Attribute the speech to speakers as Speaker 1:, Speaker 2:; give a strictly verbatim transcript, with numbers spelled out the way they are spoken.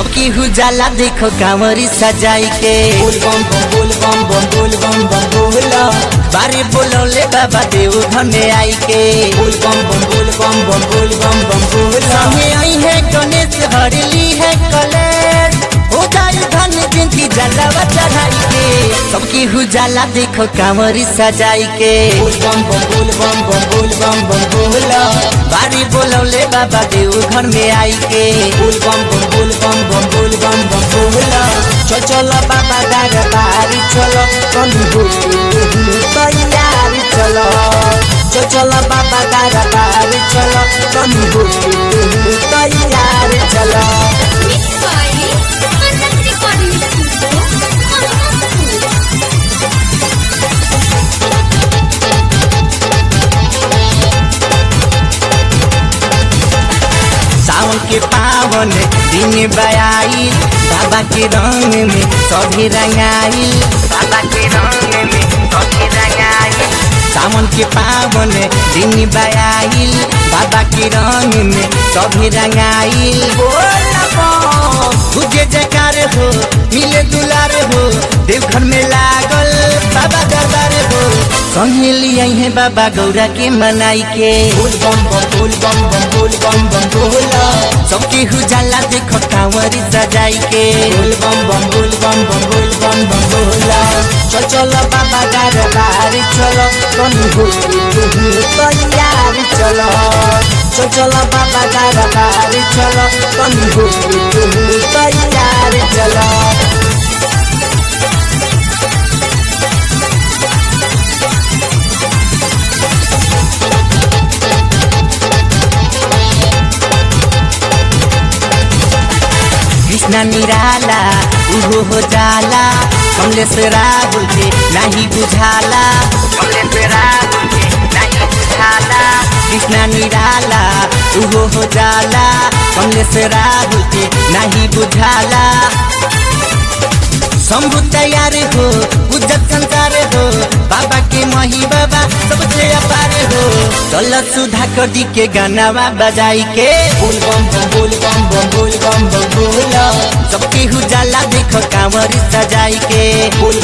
Speaker 1: सबकी हुजाला देखो कांवरी सजाई के
Speaker 2: बोल बम बम बोल बम बम बोल बम बम बोला
Speaker 1: बारे बोलौले बाबा देव घर में आई के
Speaker 2: बोल बम बम बोल बम बम बोल बम बम बोला
Speaker 1: संगे आई है गणेश हरली है कलेश हो जाई धन जिनकी जलावा चढ़ाई के सबकी हुजाला देखो कांवरी सजाई के
Speaker 2: बोल बम बम बोल बम बम बोल बम बम बोला
Speaker 1: बारी बोलौले बाबा देव घर में आई के
Speaker 2: बोल बम बम बोल बम बम बोल बम बम बोला
Speaker 1: चल चलो बाबा दरबारी चलो कनु तैयारी चलो चल चलो बाबा दरबारी चलो कनु तैयारी चलो सावन के पावन दिन बयाई बाबा के रंग में सभी रंगाई बाबा के रंग में सभी रंगाई सावन के पावन दिन बयाई बाबा के रंग में सभी रंगाई तुझे जयकार हो मिले दुलार हो देवघर में लागल बाबा दरबार हो संगे लिया है बाबा गौरा के मनाई के
Speaker 2: बोल बम बम बोल बम बम बोल बम बम बोला
Speaker 1: सबकी हुजाला देखो कांवरी सजाई के
Speaker 2: बोल बम बम बोल बम बम बोल बम बम बोला
Speaker 1: चल चलो बाबा दरबारी चलो कनु तैयारी चलो चल चलो बाबा दरबारी चलो कनु तैयारी चलो कृष्णा निराला उहो हो जाला कमलेश राहुल के नहीं बुझाला कमलेश राहुल के नहीं बुझाला कृष्णा निराला उहो हो जाला कमलेश राहुल के नहीं बुझाला शंभु तैयार हो उज्जत संसार हो बाबा के मही बाबा सबसे अपार हो चल सुधा कर दी के गानावा बजाई के
Speaker 2: बोल बम बम बोल बम बम बोल बम बम बोला
Speaker 1: सबकी हुजाला देखो कांवरी सजाई के
Speaker 2: बोल